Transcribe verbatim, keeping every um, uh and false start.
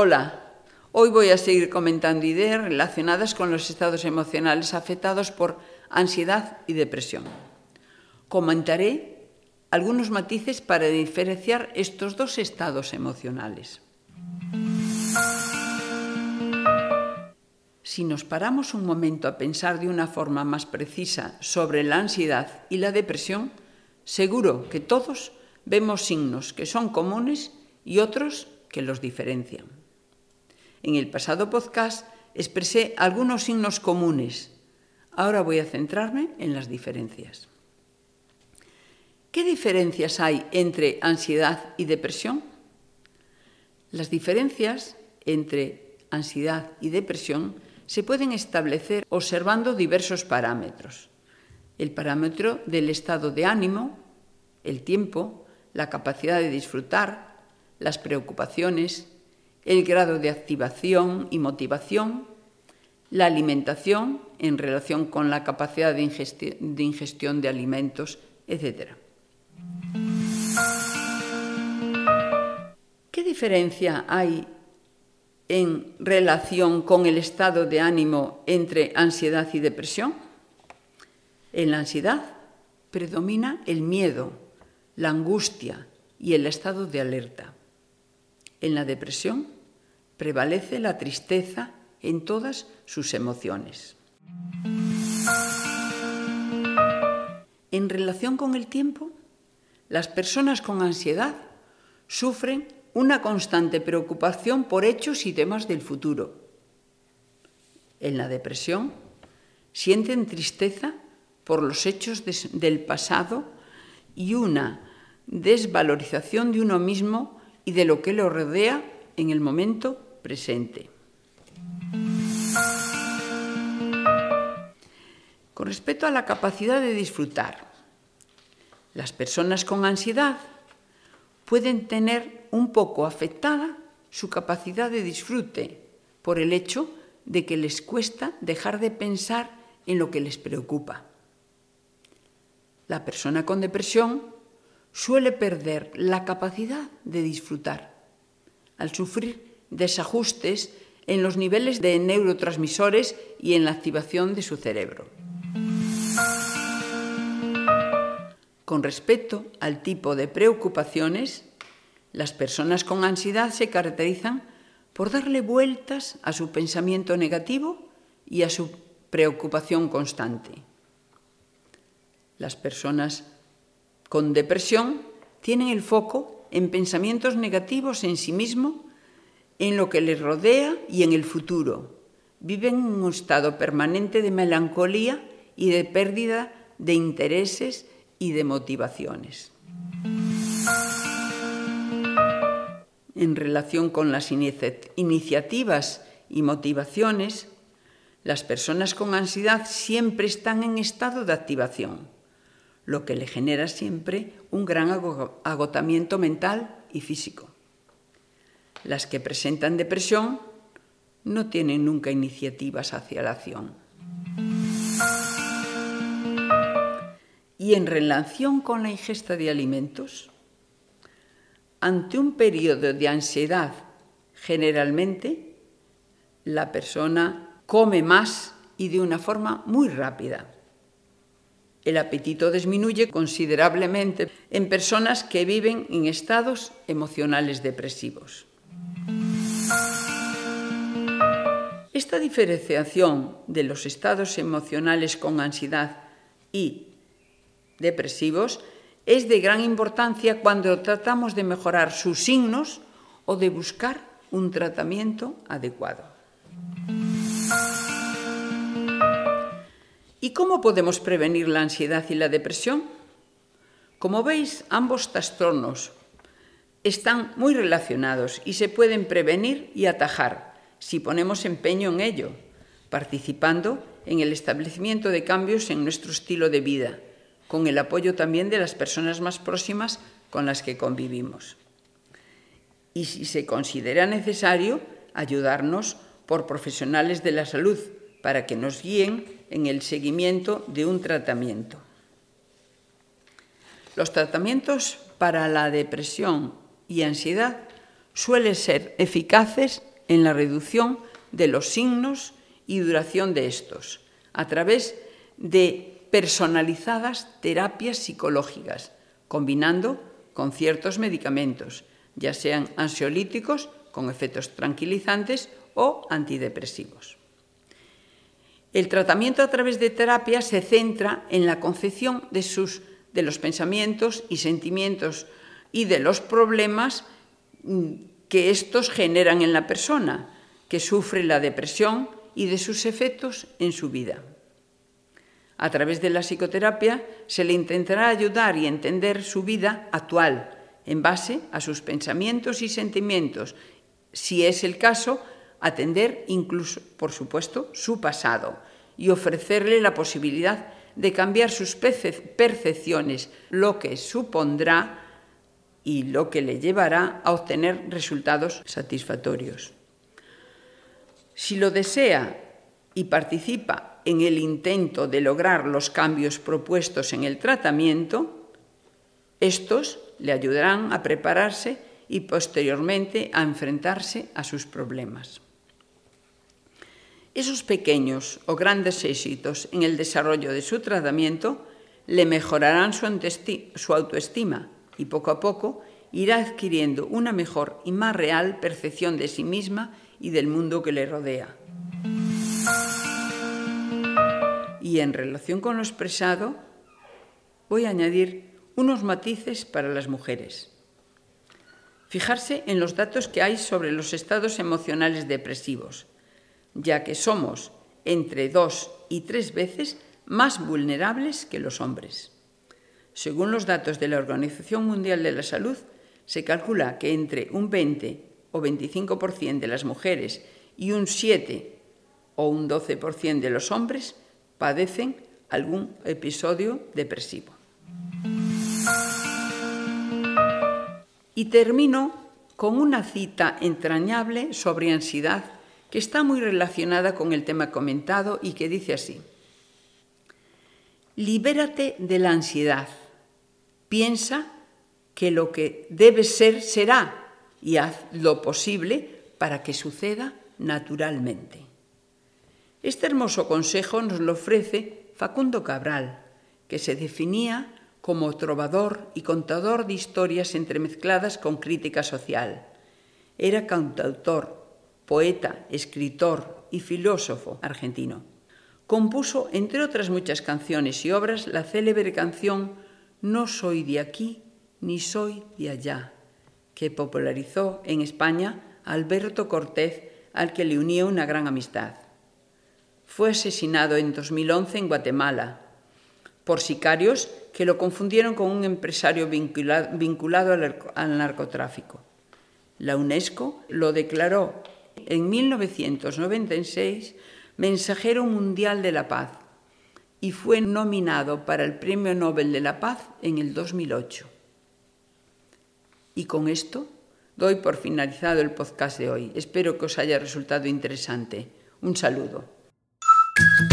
Hola, hoy voy a seguir comentando ideas relacionadas con los estados emocionales afectados por ansiedad y depresión. Comentaré algunos matices para diferenciar estos dos estados emocionales. Si nos paramos un momento a pensar de una forma más precisa sobre la ansiedad y la depresión, seguro que todos vemos signos que son comunes y otros que los diferencian. En el pasado podcast expresé algunos signos comunes. Ahora voy a centrarme en las diferencias. ¿Qué diferencias hay entre ansiedad y depresión? Las diferencias entre ansiedad y depresión se pueden establecer observando diversos parámetros. El parámetro del estado de ánimo, el tiempo, la capacidad de disfrutar, las preocupaciones, el grado de activación y motivación, la alimentación en relación con la capacidad de, ingesti- de ingestión de alimentos, etcétera. ¿Qué diferencia hay en relación con el estado de ánimo entre ansiedad y depresión? En la ansiedad predomina el miedo, la angustia y el estado de alerta. En la depresión prevalece la tristeza en todas sus emociones. En relación con el tiempo, las personas con ansiedad sufren una constante preocupación por hechos y temas del futuro. En la depresión, sienten tristeza por los hechos de, del pasado y una desvalorización de uno mismo y de lo que lo rodea en el momento presente. Con respecto a la capacidad de disfrutar, las personas con ansiedad pueden tener un poco afectada su capacidad de disfrute por el hecho de que les cuesta dejar de pensar en lo que les preocupa. La persona con depresión suele perder la capacidad de disfrutar al sufrir desajustes en los niveles de neurotransmisores y en la activación de su cerebro. Con respecto al tipo de preocupaciones, las personas con ansiedad se caracterizan por darle vueltas a su pensamiento negativo y a su preocupación constante. Las personas con depresión tienen el foco en pensamientos negativos en sí mismo, en lo que les rodea y en el futuro. Viven en un estado permanente de melancolía y de pérdida de intereses y de motivaciones. En relación con las iniciativas y motivaciones, las personas con ansiedad siempre están en estado de activación, lo que le genera siempre un gran agotamiento mental y físico. Las que presentan depresión no tienen nunca iniciativas hacia la acción. Y en relación con la ingesta de alimentos, ante un periodo de ansiedad, generalmente, la persona come más y de una forma muy rápida. El apetito disminuye considerablemente en personas que viven en estados emocionales depresivos. Esta diferenciación de los estados emocionales con ansiedad y depresivos es de gran importancia cuando tratamos de mejorar sus signos o de buscar un tratamiento adecuado. ¿Y cómo podemos prevenir la ansiedad y la depresión? Como veis, ambos trastornos están muy relacionados y se pueden prevenir y atajar si ponemos empeño en ello, participando en el establecimiento de cambios en nuestro estilo de vida, con el apoyo también de las personas más próximas con las que convivimos. Y si se considera necesario, ayudarnos por profesionales de la salud para que nos guíen en el seguimiento de un tratamiento. Los tratamientos para la depresión y ansiedad suelen ser eficaces en la reducción de los signos y duración de estos, a través de personalizadas terapias psicológicas, combinando con ciertos medicamentos, ya sean ansiolíticos con efectos tranquilizantes o antidepresivos. El tratamiento a través de terapia se centra en la concepción de, sus, de los pensamientos y sentimientos y de los problemas que estos generan en la persona, que sufre la depresión y de sus efectos en su vida. A través de la psicoterapia se le intentará ayudar y entender su vida actual, en base a sus pensamientos y sentimientos, si es el caso, atender incluso, por supuesto, su pasado y ofrecerle la posibilidad de cambiar sus percepciones, lo que supondrá y lo que le llevará a obtener resultados satisfactorios. Si lo desea y participa en el intento de lograr los cambios propuestos en el tratamiento, estos le ayudarán a prepararse y posteriormente a enfrentarse a sus problemas. Esos pequeños o grandes éxitos en el desarrollo de su tratamiento le mejorarán su autoestima y poco a poco irá adquiriendo una mejor y más real percepción de sí misma y del mundo que le rodea. Y en relación con lo expresado, voy a añadir unos matices para las mujeres. Fijarse en los datos que hay sobre los estados emocionales depresivos, ya que somos entre dos y tres veces más vulnerables que los hombres. Según los datos de la Organización Mundial de la Salud, se calcula que entre un veinte o veinticinco por ciento de las mujeres y un siete o un doce por ciento de los hombres padecen algún episodio depresivo. Y termino con una cita entrañable sobre ansiedad que está muy relacionada con el tema comentado y que dice así: libérate de la ansiedad, piensa que lo que debe ser será y haz lo posible para que suceda naturalmente. Este hermoso consejo nos lo ofrece Facundo Cabral, que se definía como trovador y contador de historias entremezcladas con crítica social. Era cantautor, poeta, escritor y filósofo argentino. Compuso, entre otras muchas canciones y obras, la célebre canción No soy de aquí ni soy de allá, que popularizó en España Alberto Cortés, al que le unía una gran amistad. Fue asesinado en dos mil once en Guatemala por sicarios que lo confundieron con un empresario vinculado al narcotráfico. La UNESCO lo declaró en mil novecientos noventa y seis Mensajero Mundial de la Paz y fue nominado para el Premio Nobel de la Paz en el dos mil ocho. Y con esto doy por finalizado el podcast de hoy. Espero que os haya resultado interesante. Un saludo.